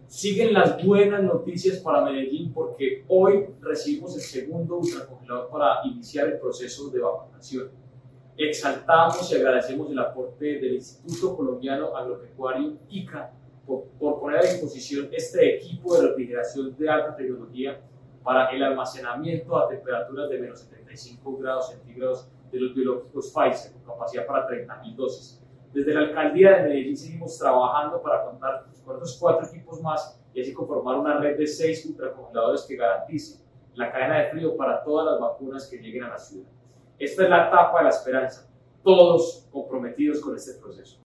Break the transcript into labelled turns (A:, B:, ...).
A: Siguen las buenas noticias para Medellín porque hoy recibimos el segundo ultracongelador para iniciar el proceso de vacunación. Exaltamos y agradecemos el aporte del Instituto Colombiano Agropecuario ICA por poner a disposición este equipo de refrigeración de alta tecnología para el almacenamiento a temperaturas de menos 75 grados centígrados de los biológicos Pfizer con capacidad para 30.000 dosis. Desde la alcaldía de Medellín seguimos trabajando para contar con otros 4 equipos más y así conformar una red de 6 ultracongeladores que garanticen la cadena de frío para todas las vacunas que lleguen a la ciudad. Esta es la etapa de la esperanza, todos comprometidos con este proceso.